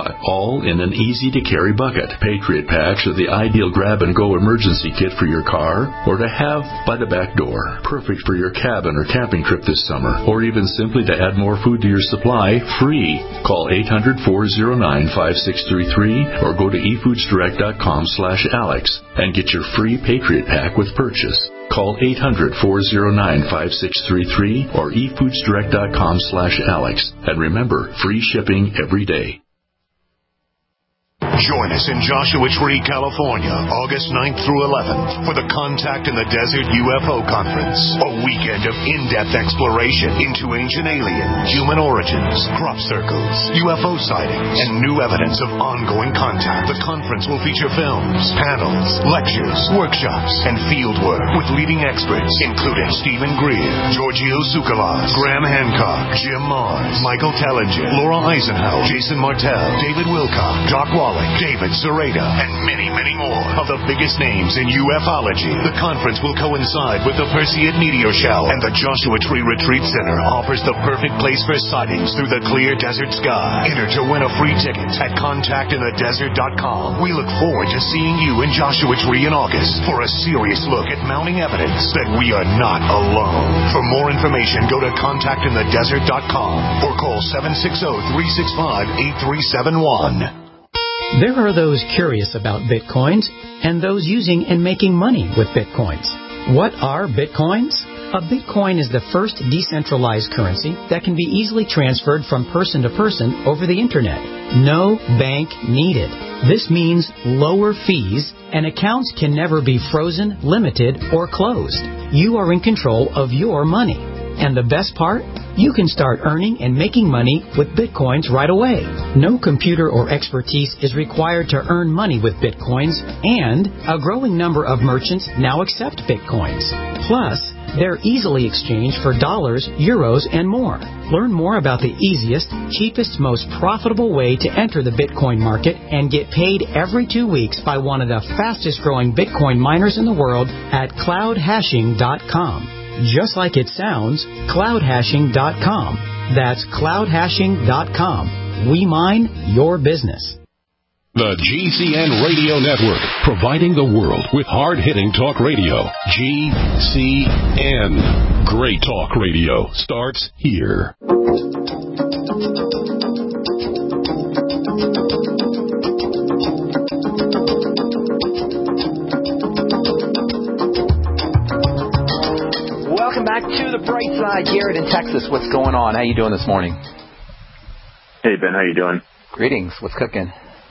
supply, all in an easy-to-carry bucket. Patriot Packs are the ideal grab-and-go emergency kit for your car or to have by the back door. Perfect for your cabin or camping trip this summer, or even simply to add more food to your supply, free. Call eight hundred, four oh nine, five six three three or go to e foods direct dot com slash Alex and get your free Patriot Pack with purchase. Call eight hundred, four oh nine, five six three three or e foods direct dot com slash Alex. And remember, free shipping every day. Join us in Joshua Tree, California, August ninth through eleventh for the Contact in the Desert U F O Conference. A weekend of in-depth exploration into ancient aliens, human origins, crop circles, U F O sightings, and new evidence of ongoing contact. The conference will feature films, panels, lectures, workshops, and field work with leading experts, including Stephen Greer, Giorgio Tsoukalos, Graham Hancock, Jim Mars, Michael Tellinger, Laura Eisenhower, Jason Martell, David Wilcock, Doc Wallach, David Zareda, and many, many more of the biggest names in ufology. The conference will coincide with the Perseid Meteor Shower, and the Joshua Tree Retreat Center offers the perfect place for sightings through the clear desert sky. Enter to win a free ticket at contact in the desert dot com. We look forward to seeing you in Joshua Tree in August for a serious look at mounting evidence that we are not alone. For more information, go to contact in the desert dot com or call seven six zero, three six five, eight three seven one. There are those curious about Bitcoins and those using and making money with Bitcoins. What are Bitcoins? A Bitcoin is the first decentralized currency that can be easily transferred from person to person over the Internet. No bank needed. This means lower fees, and accounts can never be frozen, limited, or closed. You are in control of your money. And the best part? You can start earning and making money with Bitcoins right away. No computer or expertise is required to earn money with Bitcoins, and a growing number of merchants now accept Bitcoins. Plus, they're easily exchanged for dollars, euros, and more. Learn more about the easiest, cheapest, most profitable way to enter the Bitcoin market and get paid every two weeks by one of the fastest growing Bitcoin miners in the world at cloud hashing dot com. Just like it sounds, cloud hashing dot com. That's cloud hashing dot com. We mine your business. The G C N Radio Network, providing the world with hard-hitting talk radio. G C N. Great talk radio starts here. Welcome back to the bright side. Garrett in Texas, what's going on? How you doing this morning? Hey, Ben, how you doing? Greetings. What's cooking?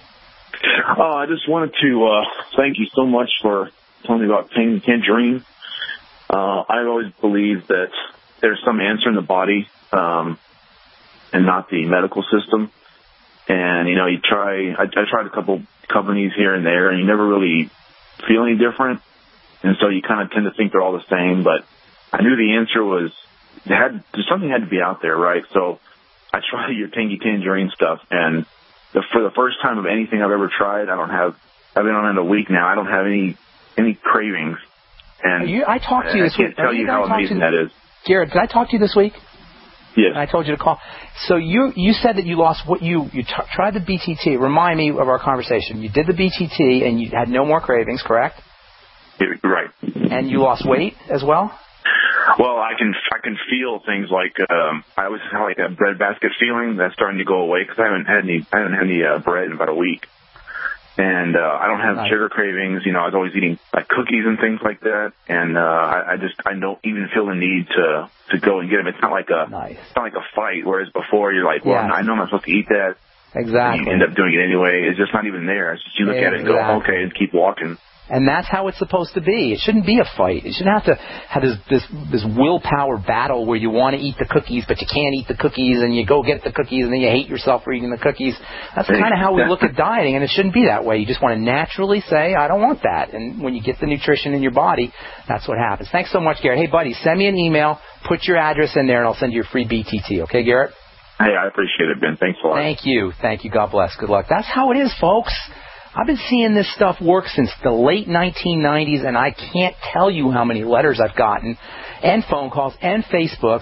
Oh, I just wanted to uh, thank you so much for telling me about Tangy Tangerine. Uh, I've always believed that there's some answer in the body um, and not the medical system. And, you know, you try, I, I tried a couple companies here and there, and you never really feel any different. And so you kind of tend to think they're all the same, but I knew the answer was, it had, something had to be out there, right? So I tried your Tangy Tangerine stuff, and the, for the first time of anything I've ever tried, I don't have, I've been on it a week now, I don't have any any cravings. And you, I talked to you this week. I can't week. tell you how amazing that is. Garrett, did I talk to you this week? Yes. And I told you to call. So you you said that you lost what you, you t- tried the B T T. Remind me of our conversation. You did the B T T and you had no more cravings, correct? Right. And you lost weight as well? Well, I can I can feel things like um, I always have like that bread basket feeling that's starting to go away because I haven't had any I haven't had any uh, bread in about a week, and uh, I don't have nice. sugar cravings. You know, I was always eating like cookies and things like that, and uh, I, I just I don't even feel the need to to go and get them. It's not like a nice. it's not like a fight. Whereas before you're like, well, yeah. I know I'm not supposed to eat that. Exactly. And you end up doing it anyway. It's just not even there. It's just you look exactly. at it and go, okay, and keep walking. And that's how it's supposed to be. It shouldn't be a fight. It shouldn't have to have this this, this willpower battle where you want to eat the cookies, but you can't eat the cookies, and you go get the cookies, and then you hate yourself for eating the cookies. That's kind of how we look at dieting, and it shouldn't be that way. You just want to naturally say, I don't want that. And when you get the nutrition in your body, that's what happens. Thanks so much, Garrett. Hey, buddy, send me an email, put your address in there, and I'll send you a free B T T. Okay, Garrett? Hey, I appreciate it, Ben. Thanks a lot. Thank you. Thank you. God bless. Good luck. That's how it is, folks. I've been seeing this stuff work since the late nineteen nineties, and I can't tell you how many letters I've gotten and phone calls and Facebooks.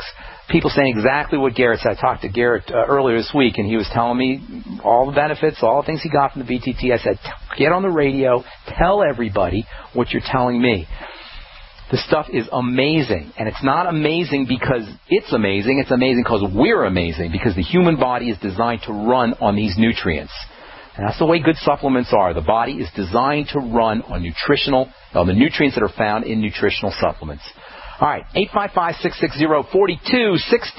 people saying exactly what Garrett said. I talked to Garrett uh, earlier this week, and he was telling me all the benefits, all the things he got from the B T T. I said, get on the radio, tell everybody what you're telling me. The stuff is amazing, and it's not amazing because it's amazing. It's amazing because we're amazing, because the human body is designed to run on these nutrients. And that's the way good supplements are. The body is designed to run on nutritional, on the nutrients that are found in nutritional supplements. All right, eight five five, six six zero, four two six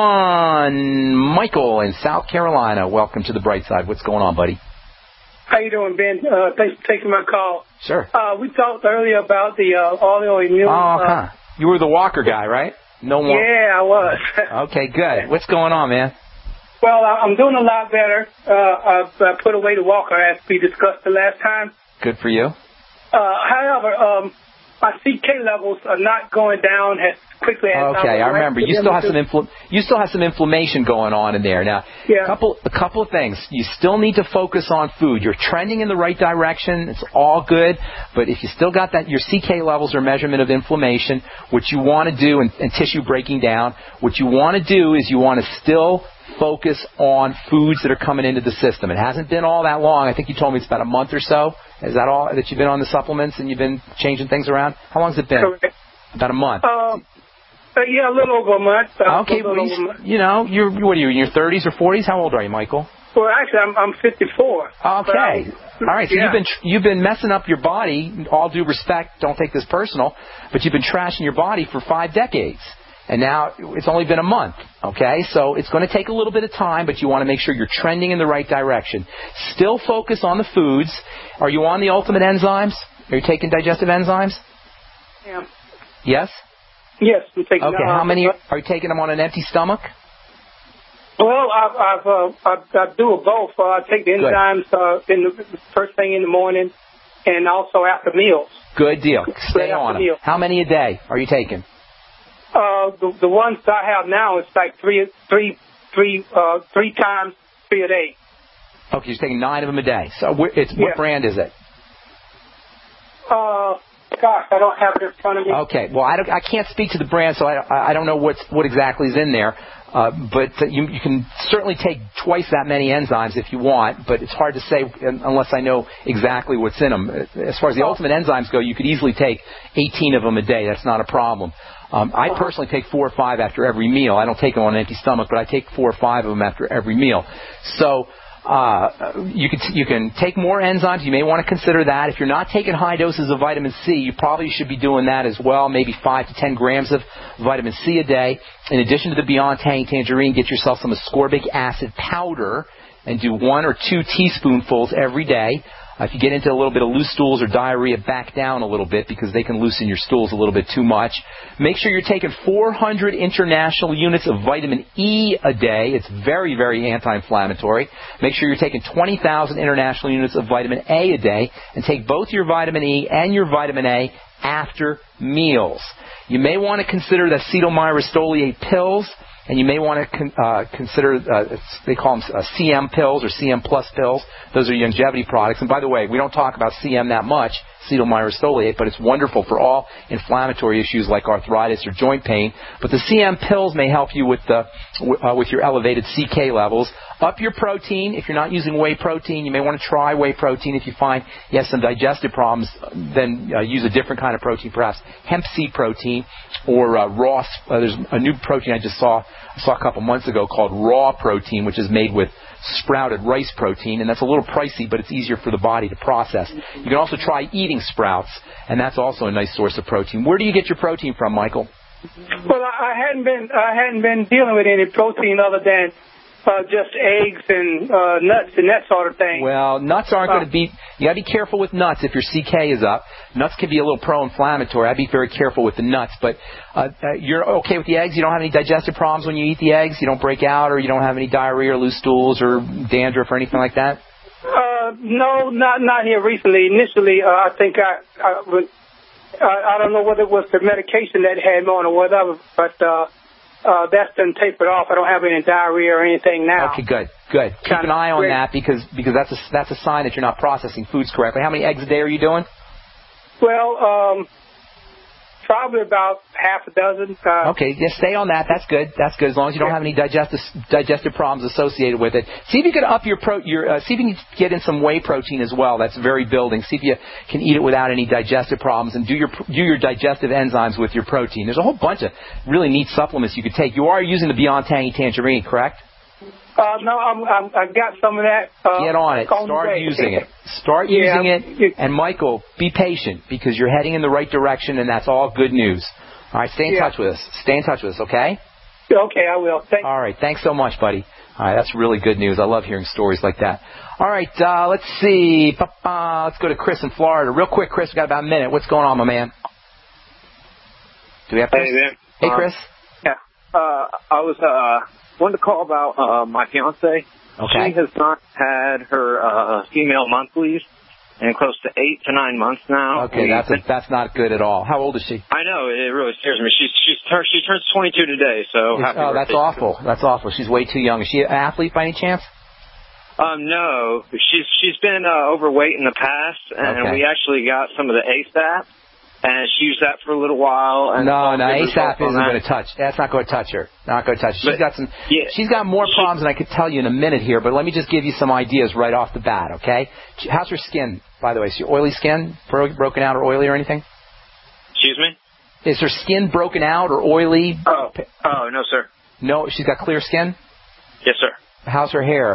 one. Michael in South Carolina, welcome to the bright side. What's going on, buddy? How you doing, Ben? Uh, thanks for taking my call. Sure. Uh, we talked earlier about the uh, autoimmune. Oh, huh. Uh, you were the walker guy, right? No more. Yeah, I was. Okay, good. What's going on, man? Well, I'm doing a lot better. Uh, I've uh, put away the walker as we discussed the last time. Good for you. Uh, however, um, my C K levels are not going down as quickly as Okay, I I remember. You still have some infl- you still have some inflammation going on in there. Now, yeah. a couple a couple of things. You still need to focus on food. You're trending in the right direction. It's all good. But if you still got that, your C K levels are measurement of inflammation. What you want to do, and, and tissue breaking down, what you want to do is you want to still focus on foods that are coming into the system. It hasn't been all that long. I think you told me it's about a month or so. Is that all that you've been on the supplements and you've been changing things around? How long has it been? Correct. About a month. Uh, uh, yeah, a little over a month. Uh, okay, a little well, over a month. you, you know, you're what are you in your thirties or forties? How old are you, Michael? Well, actually, I'm, I'm fifty-four. Okay. All right. So yeah. you've been you've been messing up your body. All due respect, don't take this personal, but you've been trashing your body for five decades. And now it's only been a month, okay? So it's going to take a little bit of time, but you want to make sure you're trending in the right direction. Still focus on the foods. Are you on the ultimate enzymes? Are you taking digestive enzymes? Yeah. Yes? Yes, I'm taking Okay, uh, how many are you taking them on an empty stomach? Well, I've, I've, uh, I, I do both. Uh, I take the enzymes uh, in the first thing in the morning and also after meals. Good deal. Stay Right on them. meals. How many a day are you taking? Uh, the, the ones I have now is like three, three, three, uh, three times, three a day. Okay, you're taking nine of them a day. So wh- it's, what Yeah. brand is it? Uh, gosh, I don't have it in front of me. Okay, well, I, don't, I can't speak to the brand, so I, I don't know what's, what exactly is in there. Uh, but uh, you, you can certainly take twice that many enzymes if you want, but it's hard to say unless I know exactly what's in them. As far as the ultimate enzymes go, you could easily take eighteen of them a day. That's not a problem. Um, I personally take four or five after every meal. I don't take them on an empty stomach, but I take four or five of them after every meal. So uh, you can you can take more enzymes. You may want to consider that. If you're not taking high doses of vitamin C, you probably should be doing that as well. Maybe five to ten grams of vitamin C a day. In addition to the Beyond Tang Tangerine, get yourself some ascorbic acid powder and do one or two teaspoonfuls every day. Uh, if you get into a little bit of loose stools or diarrhea, back down a little bit because they can loosen your stools a little bit too much. Make sure you're taking four hundred international units of vitamin E a day. It's very, very anti-inflammatory. Make sure you're taking twenty thousand international units of vitamin A a day, and take both your vitamin E and your vitamin A after meals. You may want to consider the acetylmyristoliate pills. And you may want to con- uh, consider, uh, they call them uh, C M pills or C M plus pills. Those are longevity products. And by the way, we don't talk about C M that much, acetylmyristoliate, but it's wonderful for all inflammatory issues like arthritis or joint pain. But the C M pills may help you with the uh, with your elevated C K levels. Up your protein. If you're not using whey protein, you may want to try whey protein. If you find you have some digestive problems, then uh, use a different kind of protein, perhaps hemp seed protein or uh, raw. Uh, there's a new protein I just saw. I saw a couple months ago called raw protein, which is made with sprouted rice protein, and that's a little pricey, but it's easier for the body to process. You can also try eating sprouts, and that's also a nice source of protein. Where do you get your protein from, Michael? Well, I hadn't been I hadn't been dealing with any protein other than uh, just eggs and uh, nuts and that sort of thing. Well, nuts aren't uh, going to be. You got to be careful with nuts if your C K is up. Nuts can be a little pro-inflammatory. I'd be very careful with the nuts. But uh, uh, you're okay with the eggs. You don't have any digestive problems when you eat the eggs. You don't break out, or you don't have any diarrhea or loose stools or dandruff or anything like that. Uh, no, not not here recently. Initially, uh, I think I I, was, I I don't know whether it was the medication that had me on or whatever, but. Uh, Uh, that's been tapered off. I don't have any diarrhea or anything now. Okay, good, good. Keep an eye on that because because that's a that's a sign that you're not processing foods correctly. How many eggs a day are you doing? Well, um, probably about half a dozen. Uh, okay, just stay on that. That's good. That's good. As long as you don't have any digestive digestive problems associated with it. See if you can up your pro. Your uh, see if you can get in some whey protein as well. That's very building. See if you can eat it without any digestive problems, and do your do your digestive enzymes with your protein. There's a whole bunch of really neat supplements you could take. You are using the Beyond Tangy Tangerine, correct? Uh, no, I'm, I'm, I've got some of that. Uh, Get on it. on Start using it. Start yeah, using it. And, Michael, be patient because you're heading in the right direction, and that's all good news. All right, stay in yeah. touch with us. Stay in touch with us, okay? Okay, I will. Thank all right, thanks so much, buddy. All right, that's really good news. I love hearing stories like that. All right, uh, let's see. Let's go to Chris in Florida. Real quick, Chris, we've got about a minute. What's going on, my man? Do we have Chris? Hey, man. Hey, Chris. Um, yeah. Uh, I was... Uh, wanted to call about uh, my fiance. Okay. She has not had her uh, female monthlies in close to eight to nine months now. Okay, that's a, that's not good at all. How old is she? I know, it really scares me. She's she's tur- she turns twenty-two today, so Is, happy oh, birthday. that's awful. That's awful. She's way too young. Is she an athlete by any chance? Um, no, she's she's been uh, overweight in the past, and Okay. we actually got some of the A S A P. And she used that for a little while. And no, no, A S A P isn't going to touch. That's not going to touch her. Not going to touch. She's But, got some. yeah, she's got more problems than I could tell you in a minute here. But let me just give you some ideas right off the bat, okay? How's her skin, by the way? Is she oily skin, bro- broken out or oily or anything? Excuse me? Is her skin broken out or oily? Oh, oh, no, sir. No, she's got clear skin. Yes, sir. How's her hair?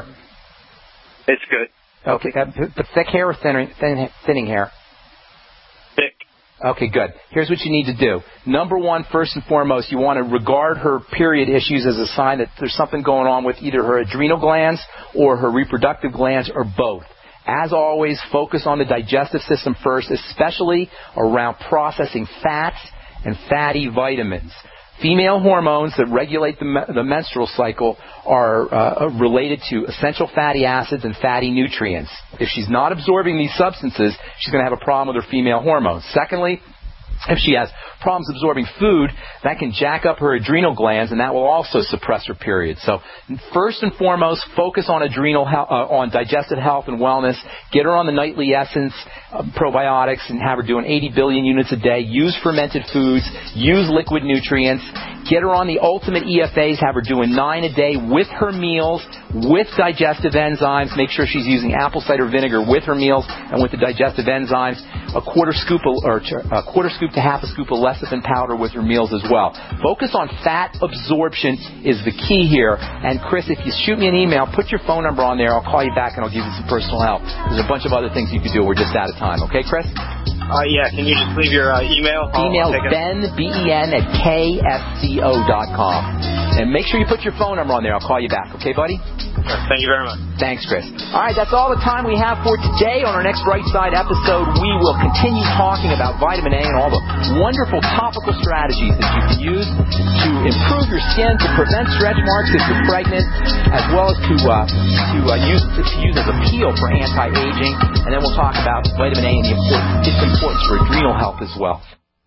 It's good. Okay, uh, the thick hair or thinning, thin, thinning hair? Thick. Okay, good. Here's what you need to do. Number one, first and foremost, you want to regard her period issues as a sign that there's something going on with either her adrenal glands or her reproductive glands or both. As always, focus on the digestive system first, especially around processing fats and fatty vitamins. Female hormones that regulate the, me- the menstrual cycle are uh, related to essential fatty acids and fatty nutrients. If she's not absorbing these substances, she's going to have a problem with her female hormones. Secondly, if she has problems absorbing food, that can jack up her adrenal glands, and that will also suppress her period. So, first and foremost, focus on adrenal health, uh, on digestive health and wellness. Get her on the Nightly Essence uh, probiotics, and have her doing eighty billion units a day. Use fermented foods. Use liquid nutrients. Get her on the Ultimate E F As. Have her doing nine a day with her meals, with digestive enzymes. Make sure she's using apple cider vinegar with her meals and with the digestive enzymes. A quarter scoop of, or a quarter scoop to half a scoop of lecithin powder with your meals as well. Focus on fat absorption is the key here. And Chris, if you shoot me an email, put your phone number on there. I'll call you back and I'll give you some personal help. There's a bunch of other things you can do. We're just out of time. Okay, Chris? Uh, yeah, can you just leave your uh, email? I'll, Email I'll Ben, B E N, at K S C O dot com. And make sure you put your phone number on there. I'll call you back. Okay, buddy? Thank you very much. Thanks, Chris. All right, that's all the time we have for today. On our next Right Side episode, we will continue talking about vitamin A and all the wonderful topical strategies that you can use to improve your skin, to prevent stretch marks if you're pregnant, as well as to uh, to uh, use to use as a peel for anti-aging. And then we'll talk about vitamin A and the importance, its importance for adrenal health as well.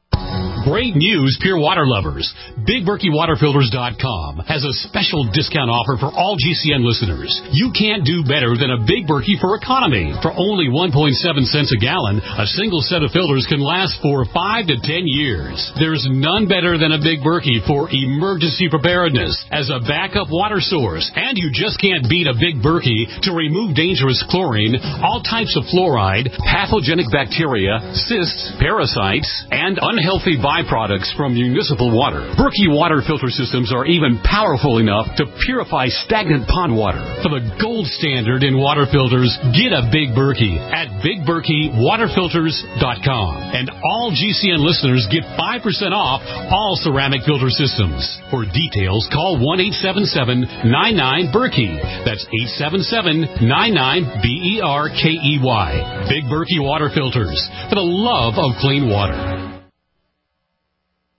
Great news, Pure Water lovers. Big Berkey Water Filters dot com has a special discount offer for all G C N listeners. You can't do better than a Big Berkey for economy. For only one point seven cents a gallon, a single set of filters can last for five to ten years. There's none better than a Big Berkey for emergency preparedness as a backup water source. And you just can't beat a Big Berkey to remove dangerous chlorine, all types of fluoride, pathogenic bacteria, cysts, parasites, and unhealthy byproducts from municipal water. Berkey water filter systems are even powerful enough to purify stagnant pond water. For the gold standard in water filters, get a Big Berkey at Big Berkey Water Filters dot com. And all G C N listeners get five percent off all ceramic filter systems. For details, call one eight seven seven nine nine Berkey. That's eight seven seven nine nine B E R K E Y. Big Berkey Water Filters, for the love of clean water.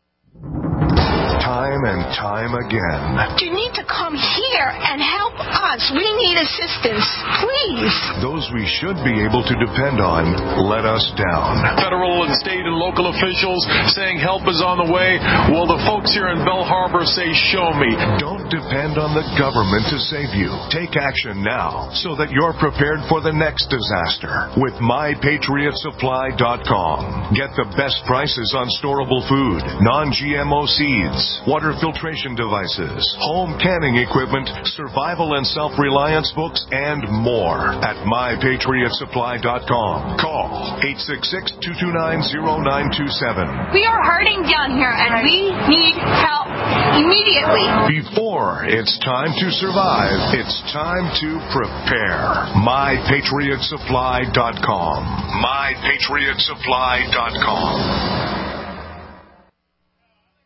Time and time again. You need to come here and help us. us. We need assistance. Please. Those we should be able to depend on let us down. Federal and state and local officials saying help is on the way. Well, the folks here in Bell Harbor say, show me. Don't depend on the government to save you. Take action now so that you're prepared for the next disaster with my patriot supply dot com. Get the best prices on storable food, non-G M O seeds, water filtration devices, home canning equipment, survival and self-reliance books, and more at my patriot supply dot com. Call eight six six, two two nine, zero nine two seven. We are hurting down here, and we need help immediately. Before it's time to survive, it's time to prepare. my patriot supply dot com. my patriot supply dot com.